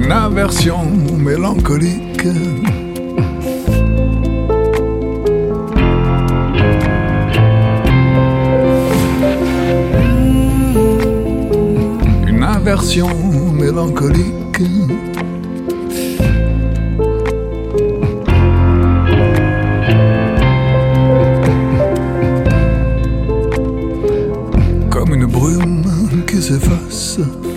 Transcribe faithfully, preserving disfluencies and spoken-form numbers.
Une aversion mélancolique. Une aversion mélancolique. Comme une brume qui s'efface.